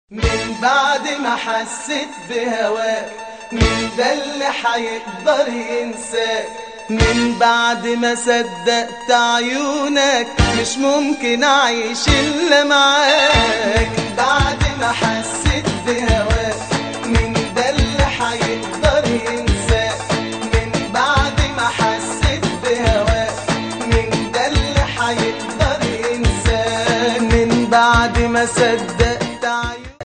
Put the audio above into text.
من بعد ما حسيت بهواك، مين ده اللي حيقدر ينساك؟ من بعد ما صدقت عيونك مش ممكن اعيش الا معاك. بعد ما حسيت بهواك، مين ده اللي حيقدر ينساك؟ من بعد ما حسيت بهواك، مين ده اللي حيقدر ينساك؟ من بعد ما صدقت